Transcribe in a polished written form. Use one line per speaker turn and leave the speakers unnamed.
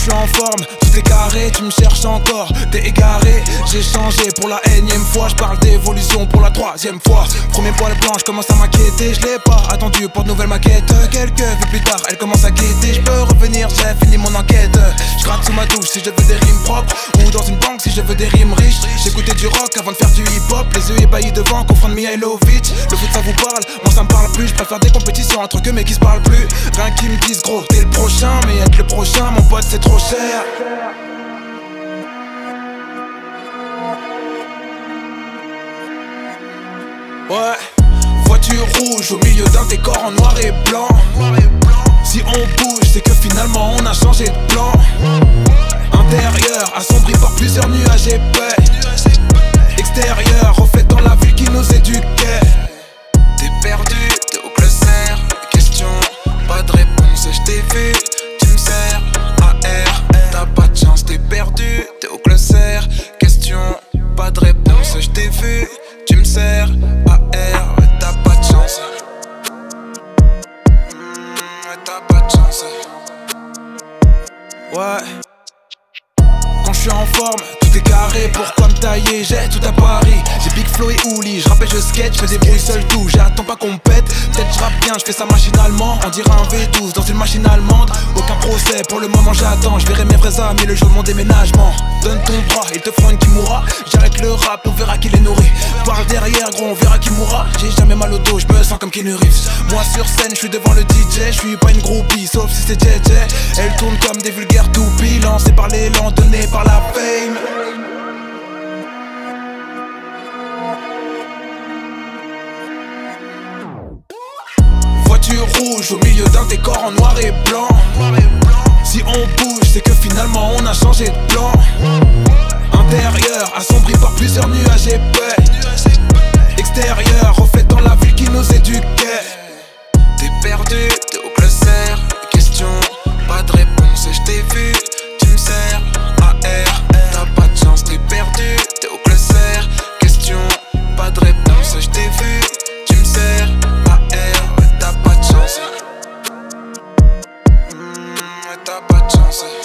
suis en forme, tout est carré, tu me cherches encore, t'es égaré. J'ai changé pour la énième fois, je parle d'évolution pour la troisième fois. Premier poil blanc, je commence à m'inquiéter, je l'ai pas attendu pour de nouvelles maquettes. Quelques vues plus tard, elle commence à guetter, je peux revenir, j'ai fini mon enquête. Je gratte sous ma douche si je veux des rimes propres, ou dans une banque si je veux des rimes riches. J'écoutais du rock avant de faire du hip-hop, les yeux ébahis devant, confondre Mihailovic. Le foot ça vous parle, moi ça me parle plus, je préfère des compétitions entre eux mais qui se parlent plus. Rien qui me disent gros, t'es le prochain, mais être le prochain, mon pote c'est trop cher. Ouais, voiture rouge au milieu d'un décor en noir et blanc. Si on bouge, c'est que finalement on a changé de plan. Intérieur, assombri par plusieurs nuages épais. Extérieur, reflétant la ville qui nous éduquait. T'es perdu, t'es au classeur. Question, pas de réponse, je t'ai vu. Tu me sers, AR, t'as pas de chance, t'es perdu, t'es au classeur. Question, pas de réponse, je t'ai vu. Tu me sers, AR, t'as pas de chance. T'as pas de chance. Ouais. Quand je suis en forme, tout est carré. Pourquoi me tailler, j'ai tout à Paris. J'ai Big Flo et Ouli, je rappelle je skate, je me débrouille seul tout. J'attends pas qu'on me pète, peut-être je rappe bien, je fais ça machinalement. On dirait un V12 dans une machine allemande. Aucun procès, pour le moment j'attends. Je verrai mes vrais amis le jour de mon déménagement. Donne ton bras, ils te feront une Kimura. J'arrête le rap, on verra qui les nourrit. Parle derrière gros, on verra qui mourra. J'ai jamais mal au dos, je me sens comme Keanu Reeves. Moi sur scène, je suis devant le DJ. Je suis pas une groupie, sauf si c'est JJ. Elle tourne comme des vulgaires toupies, lancées par l'élan, donné par la fame. Voiture rouge au milieu d'un décor en noir et blanc. Si on bouge, c'est que finalement on a changé de plan. Intérieur, assombri par plusieurs nuages épais. Extérieur, reflétant la ville qui nous éduquait. T'es perdu, t'es au classeur. Question, pas de réponse, je t'ai vu. Tu me sers, AR, t'as pas de chance, t'es perdu, t'es au classeur. Question, pas de réponse, je t'ai vu. Tu me sers, AR, t'as pas de chance. T'as pas de chance.